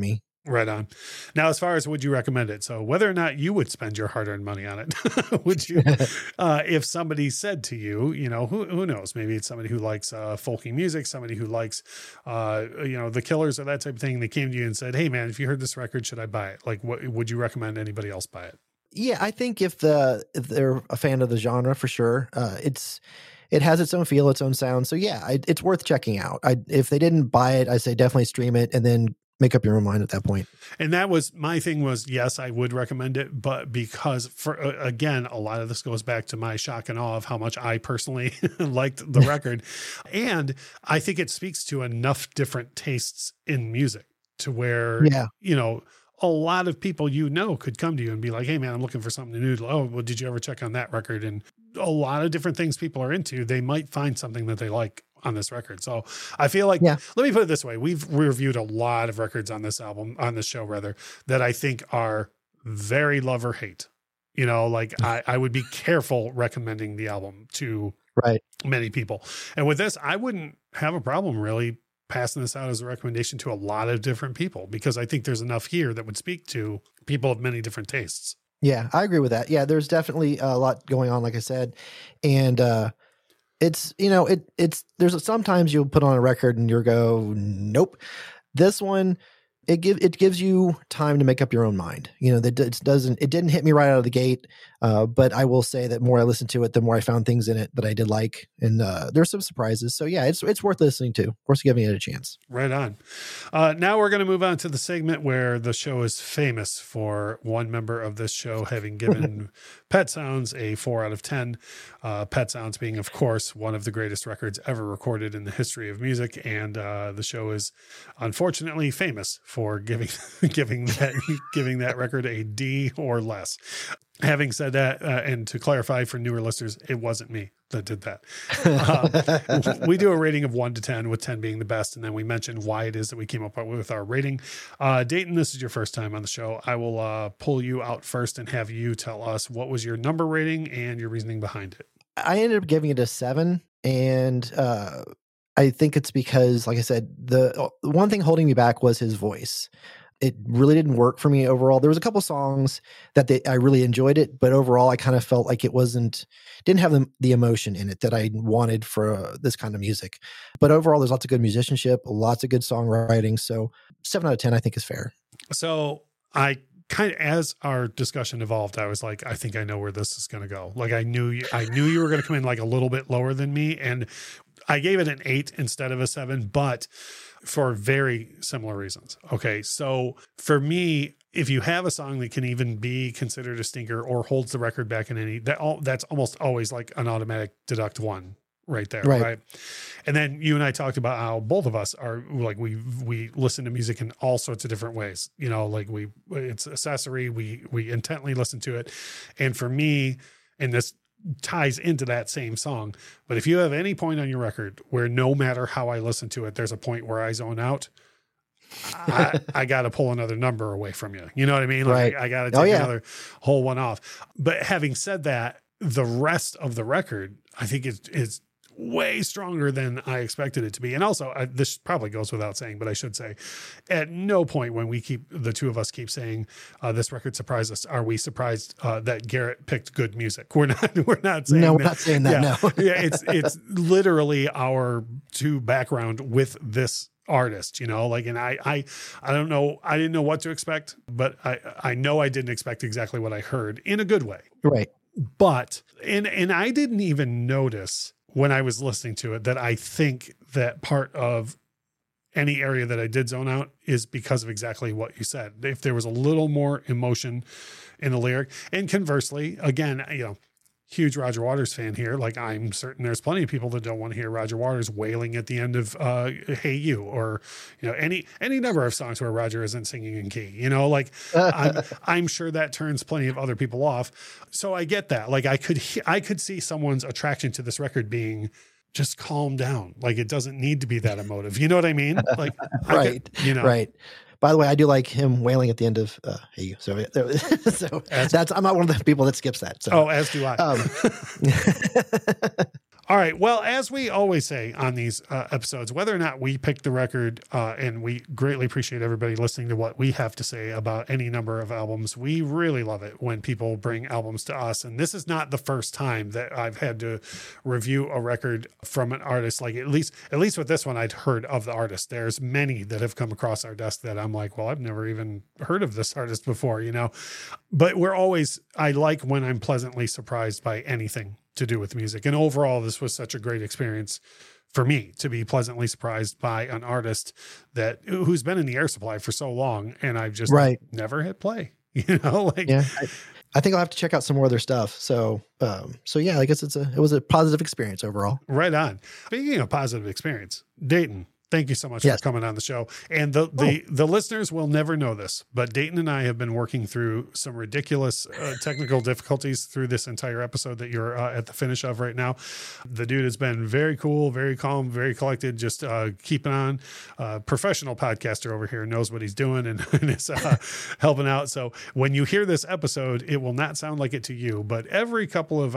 Right on. Now, as far as would you recommend it? So whether or not you would spend your hard-earned money on it, would you, if somebody said to you, who knows, maybe it's somebody who likes folky music, somebody who likes, the Killers or that type of thing. They came to you and said, hey man, if you heard this record, should I buy it? Like, what would you recommend anybody else buy it? Yeah, I think if they're a fan of the genre, for sure, it has its own feel, its own sound. So yeah, it's worth checking out. If they didn't buy it, I say definitely stream it and then make up your own mind at that point. And that was my thing was, yes, I would recommend it, but because again, a lot of this goes back to my shock and awe of how much I personally liked the record. And I think it speaks to enough different tastes in music to where, a lot of people, could come to you and be like, hey man, I'm looking for something new. Oh, well, did you ever check on that record? And a lot of different things people are into, they might find something that they like on this record. So I feel like, let me put it this way. We've reviewed a lot of records on this show that I think are very love or hate, I would be careful recommending the album to many people. And with this, I wouldn't have a problem really passing this out as a recommendation to a lot of different people, because I think there's enough here that would speak to people of many different tastes. Yeah, I agree with that. Yeah, there's definitely a lot going on, like I said. And, there's sometimes you'll put on a record and you'll go, nope. This one, it gives you time to make up your own mind. It didn't hit me right out of the gate. But I will say that more I listened to it, the more I found things in it that I did like. And there's some surprises. So yeah, it's worth listening to. Of course, giving it a chance. Right on. Now we're going to move on to the segment where the show is famous for one member of this show having given Pet Sounds a 4 out of 10. Pet Sounds being, of course, one of the greatest records ever recorded in the history of music. And the show is unfortunately famous for giving that record a D or less. Having said that, and to clarify for newer listeners, it wasn't me that did that. We do a rating of 1 to 10, with 10 being the best. And then we mention why it is that we came up with our rating. Dayton, this is your first time on the show. I will pull you out first and have you tell us what was your number rating and your reasoning behind it. I ended up giving it a 7. And I think it's because, like I said, the one thing holding me back was his voice. It really didn't work for me overall. There was a couple songs that I really enjoyed it, but overall I kind of felt like it didn't have the emotion in it that I wanted for this kind of music. But overall, there's lots of good musicianship, lots of good songwriting. So 7 out of 10, I think, is fair. So I kind of, as our discussion evolved, I was like, I think I know where this is going to go. Like I knew you were going to come in like a little bit lower than me, and I gave it an 8 instead of a 7, but for very similar reasons. Okay. So for me, if you have a song that can even be considered a stinker or holds the record back in that's almost always like an automatic deduct 1 right there. Right. And then you and I talked about how both of us are like, we listen to music in all sorts of different ways, like it's accessory. We intently listen to it. And for me, and this ties into that same song, but if you have any point on your record where no matter how I listen to it, there's a point where I zone out, I got to pull another number away from you. You know what I mean? Like I got to take another whole one off. But having said that, the rest of the record, I think is way stronger than I expected it to be. And also this probably goes without saying, but I should say at no point when the two of us keep saying this record surprised us, are we surprised that Garrett picked good music. We're not saying we're not saying that. No. It's literally our to background with this artist, and I don't know. I didn't know what to expect, but I know I didn't expect exactly what I heard in a good way. Right. But, and I didn't even notice when I was listening to it that I think that part of any area that I did zone out is because of exactly what you said. If there was a little more emotion in the lyric, and conversely, again, huge Roger Waters fan here. Like I'm certain there's plenty of people that don't want to hear Roger Waters wailing at the end of Hey You, or any number of songs where Roger isn't singing in key. I'm sure that turns plenty of other people off. So I get that. Like I could see someone's attraction to this record being just calm down. Like it doesn't need to be that emotive. You know what I mean? Like right. Right. By the way, I do like him wailing at the end of Hey You. So I'm not one of the people that skips that. So. Oh, as do I. All right. Well, as we always say on these episodes, whether or not we pick the record, and we greatly appreciate everybody listening to what we have to say about any number of albums, we really love it when people bring albums to us. And this is not the first time that I've had to review a record from an artist. Like at least with this one, I'd heard of the artist. There's many that have come across our desk that I'm like, well, I've never even heard of this artist before, but I like when I'm pleasantly surprised by anything to do with music. And overall, this was such a great experience for me to be pleasantly surprised by an artist who's been in the Air Supply for so long, and I've just never hit play. Yeah, I think I'll have to check out some more of their stuff. So yeah, I guess it was a positive experience overall. Right on. Speaking of positive experience, Dayton, thank you so much for coming on the show. And the listeners will never know this, but Dayton and I have been working through some ridiculous technical difficulties through this entire episode that you're at the finish of right now. The dude has been very cool, very calm, very collected, just keeping on. Professional podcaster over here knows what he's doing and is helping out. So when you hear this episode, it will not sound like it to you, but every couple of,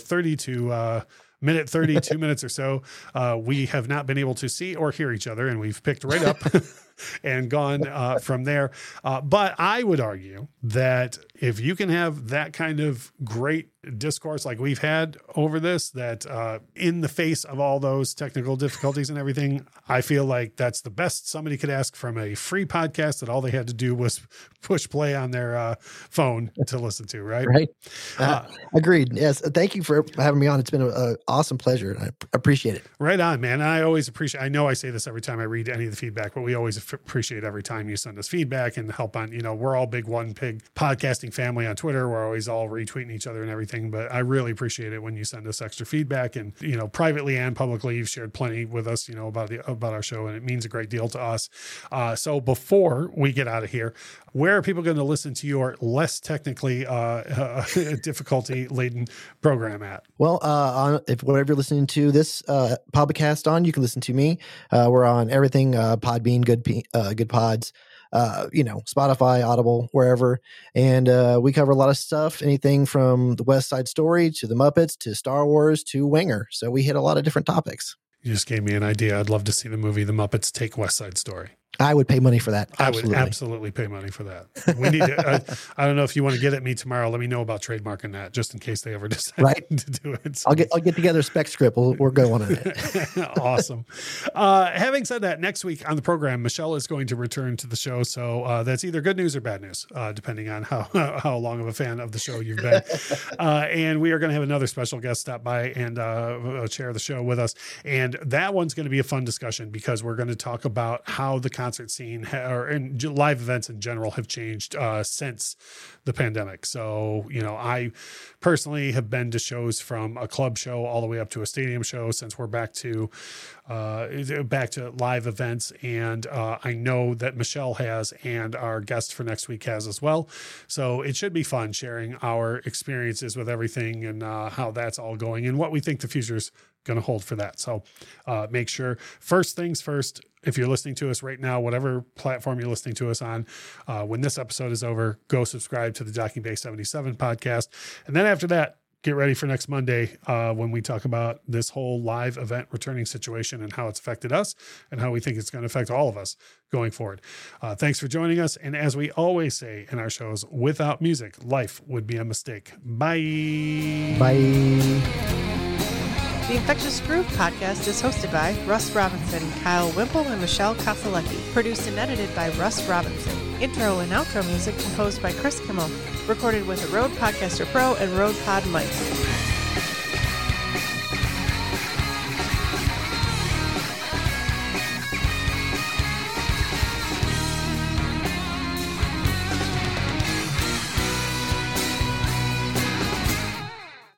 32 minutes or so, we have not been able to see or hear each other, and we've picked right up and gone from there. But I would argue that if you can have that kind of great discourse like we've had over this, that in the face of all those technical difficulties and everything, I feel like that's the best somebody could ask from a free podcast that all they had to do was push play on their phone to listen to, right? Right. Agreed. Yes. Thank you for having me on. It's been an awesome pleasure. I appreciate it. Right on, man. And I always appreciate, I know I say this every time I read any of the feedback, but we always appreciate every time you send us feedback and help on, we're all big One Pig podcasting family on Twitter. We're always all retweeting each other and everything, but I really appreciate it when you send us extra feedback, and, privately and publicly, you've shared plenty with us, about our show, and it means a great deal to us. So before we get out of here, where are people going to listen to your less technically difficulty laden program at? Well, if whatever you're listening to this podcast on, you can listen to me. We're on everything, Podbean, Good Pods, Spotify, Audible, wherever. And we cover a lot of stuff, anything from the West Side Story to the Muppets to Star Wars to Winger. So we hit a lot of different topics. You just gave me an idea. I'd love to see the movie The Muppets Take West Side Story. I would pay money for that. Absolutely. I would absolutely pay money for that. We need to, I don't know if you want to get at me tomorrow. Let me know about trademarking that just in case they ever decide to do it. So. I'll get together a spec script. We're going on it. Awesome. Having said that, next week on the program, Michelle is going to return to the show. So that's either good news or bad news, depending on how long of a fan of the show you've been. And we are going to have another special guest stop by and share the show with us. And that one's going to be a fun discussion because we're going to talk about how the concert scene and live events in general have changed since the pandemic. So, I personally have been to shows from a club show all the way up to a stadium show since we're back to live events. And I know that Michelle has, and our guest for next week has as well. So it should be fun sharing our experiences with everything and how that's all going and what we think the future's going to hold for that. So make sure, first things first, if you're listening to us right now, whatever platform you're listening to us on, when this episode is over, go subscribe to the Docking Bay 77 podcast. And then after that, get ready for next Monday when we talk about this whole live event returning situation and how it's affected us and how we think it's going to affect all of us going forward. Thanks for joining us. And as we always say in our shows, without music, life would be a mistake. Bye. Bye. The Infectious Groove podcast is hosted by Russ Robinson, Kyle Wimple, and Michelle Koselecki. Produced and edited by Russ Robinson. Intro and outro music composed by Chris Kimmel. Recorded with a Rode Podcaster Pro and Rode Pod mics.